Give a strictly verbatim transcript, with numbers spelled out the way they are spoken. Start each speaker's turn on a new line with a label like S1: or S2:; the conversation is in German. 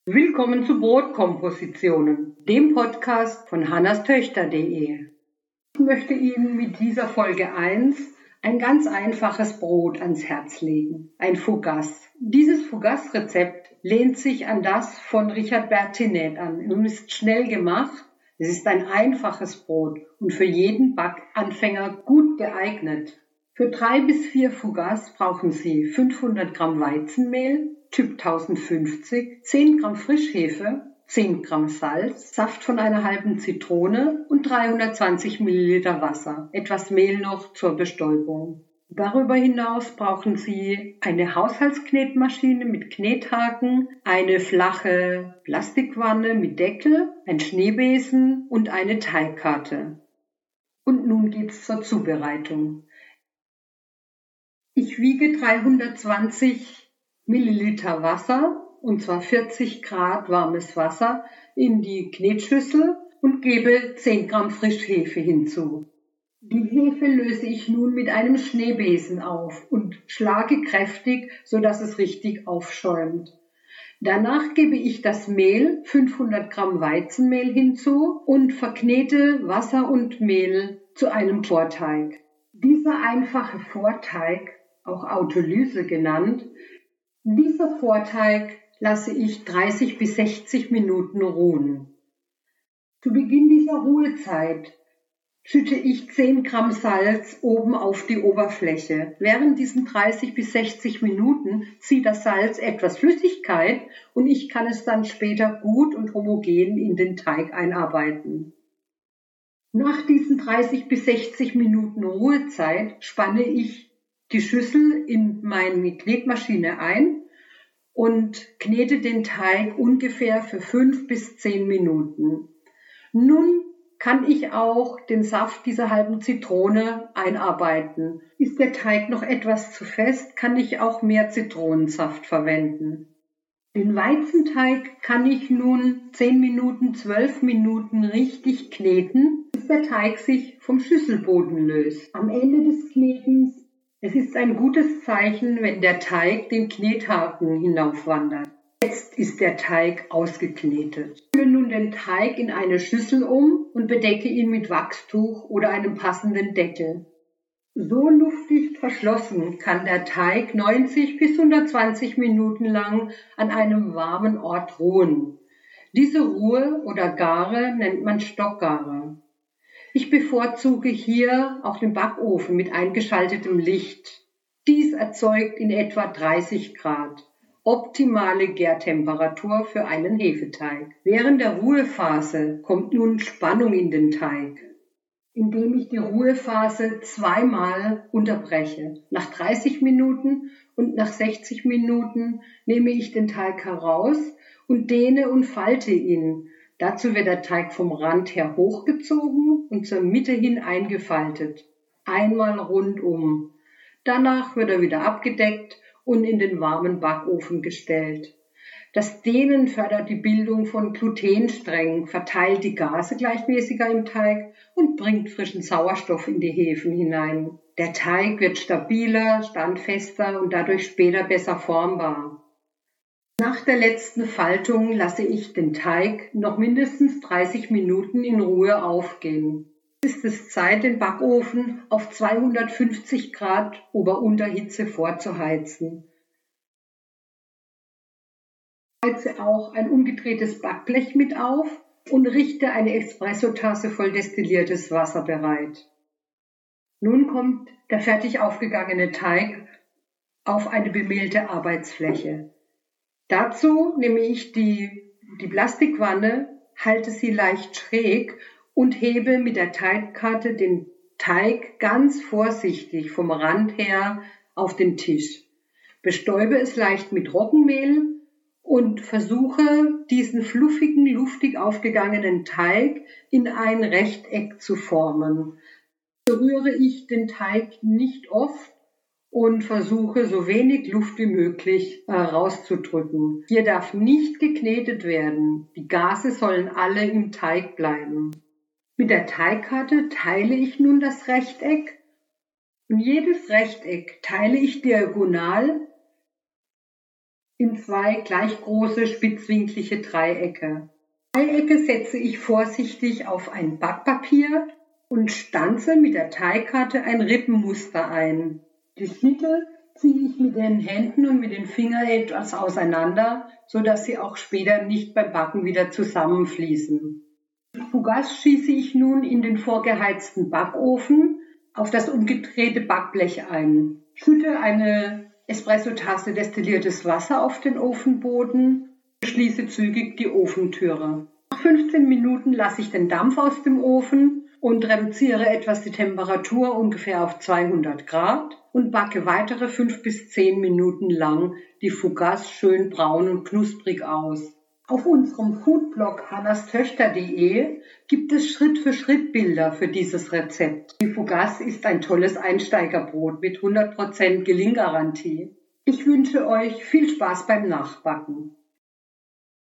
S1: Willkommen zu Brotkompositionen, dem Podcast von hannas-töchter punkt de. Ich möchte Ihnen mit dieser Folge eins ein ganz einfaches Brot ans Herz legen, ein Fougasse. Dieses Fougasse-Rezept lehnt sich an das von Richard Bertinet an und ist schnell gemacht. Es ist ein einfaches Brot und für jeden Backanfänger gut geeignet. Für drei bis vier Fougasse brauchen Sie fünfhundert Gramm Weizenmehl, Typ tausendfünfzig, zehn Gramm Frischhefe, zehn Gramm Salz, Saft von einer halben Zitrone und dreihundertzwanzig Milliliter Wasser, etwas Mehl noch zur Bestäubung. Darüber hinaus brauchen Sie eine Haushaltsknetmaschine mit Knethaken, eine flache Plastikwanne mit Deckel, ein Schneebesen und eine Teigkarte. Und nun geht's zur Zubereitung. Ich wiege dreihundertzwanzig Milliliter Wasser, und zwar vierzig Grad warmes Wasser, in die Knetschüssel und gebe zehn Gramm Frischhefe hinzu. Die Hefe löse ich nun mit einem Schneebesen auf und schlage kräftig, sodass es richtig aufschäumt. Danach gebe ich das Mehl, fünfhundert Gramm Weizenmehl hinzu und verknete Wasser und Mehl zu einem Vorteig. Dieser einfache Vorteig, auch Autolyse genannt, dieser Vorteig lasse ich dreißig bis sechzig Minuten ruhen. Zu Beginn dieser Ruhezeit schütte ich zehn Gramm Salz oben auf die Oberfläche. Während diesen dreißig bis sechzig Minuten zieht das Salz etwas Flüssigkeit und ich kann es dann später gut und homogen in den Teig einarbeiten. Nach diesen dreißig bis sechzig Minuten Ruhezeit spanne ich die Schüssel in meine Knetmaschine ein und knete den Teig ungefähr für fünf bis zehn Minuten. Nun kann ich auch den Saft dieser halben Zitrone einarbeiten. Ist der Teig noch etwas zu fest, kann ich auch mehr Zitronensaft verwenden. Den Weizenteig kann ich nun zehn Minuten, zwölf Minuten richtig kneten, bis der Teig sich vom Schüsselboden löst. Am Ende des Knetens, es ist ein gutes Zeichen, wenn der Teig den Knethaken hinaufwandert. Jetzt ist der Teig ausgeknetet. Ich fülle nun den Teig in eine Schüssel um und bedecke ihn mit Wachstuch oder einem passenden Deckel. So luftdicht verschlossen kann der Teig neunzig bis hundertzwanzig Minuten lang an einem warmen Ort ruhen. Diese Ruhe oder Gare nennt man Stockgare. Ich bevorzuge hier auch den Backofen mit eingeschaltetem Licht. Dies erzeugt in etwa dreißig Grad. Optimale Gärtemperatur für einen Hefeteig. Während der Ruhephase kommt nun Spannung in den Teig, indem ich die Ruhephase zweimal unterbreche. Nach dreißig Minuten und nach sechzig Minuten nehme ich den Teig heraus und dehne und falte ihn. Dazu wird der Teig vom Rand her hochgezogen und zur Mitte hin eingefaltet. Einmal rundum. Danach wird er wieder abgedeckt und in den warmen Backofen gestellt. Das Dehnen fördert die Bildung von Glutensträngen, verteilt die Gase gleichmäßiger im Teig und bringt frischen Sauerstoff in die Hefen hinein. Der Teig wird stabiler, standfester und dadurch später besser formbar. Nach der letzten Faltung lasse ich den Teig noch mindestens dreißig Minuten in Ruhe aufgehen. Jetzt ist es Zeit, den Backofen auf zweihundertfünfzig Grad Ober-Unterhitze vorzuheizen. Ich heize auch ein umgedrehtes Backblech mit auf und richte eine Espressotasse voll destilliertes Wasser bereit. Nun kommt der fertig aufgegangene Teig auf eine bemehlte Arbeitsfläche. Dazu nehme ich die, die Plastikwanne, halte sie leicht schräg und hebe mit der Teigkarte den Teig ganz vorsichtig vom Rand her auf den Tisch. Bestäube es leicht mit Roggenmehl und versuche, diesen fluffigen, luftig aufgegangenen Teig in ein Rechteck zu formen. Berühre ich den Teig nicht oft und versuche, so wenig Luft wie möglich äh, rauszudrücken. Hier darf nicht geknetet werden. Die Gase sollen alle im Teig bleiben. Mit der Teigkarte teile ich nun das Rechteck und jedes Rechteck teile ich diagonal in zwei gleich große spitzwinklige Dreiecke. Dreiecke setze ich vorsichtig auf ein Backpapier und stanze mit der Teigkarte ein Rippenmuster ein. Die Schnitte ziehe ich mit den Händen und mit den Fingern etwas auseinander, sodass sie auch später nicht beim Backen wieder zusammenfließen. Die Fougasse schieße ich nun in den vorgeheizten Backofen auf das umgedrehte Backblech ein. Schütte eine Espressotasse destilliertes Wasser auf den Ofenboden und schließe zügig die Ofentüre. Nach fünfzehn Minuten lasse ich den Dampf aus dem Ofen und reduziere etwas die Temperatur ungefähr auf zweihundert Grad und backe weitere fünf bis zehn Minuten lang die Fougasse schön braun und knusprig aus. Auf unserem Foodblog hannastöchter punkt de gibt es Schritt-für-Schritt-Bilder für dieses Rezept. Die Fougasse ist ein tolles Einsteigerbrot mit hundert Prozent Gelinggarantie. Ich wünsche euch viel Spaß beim Nachbacken.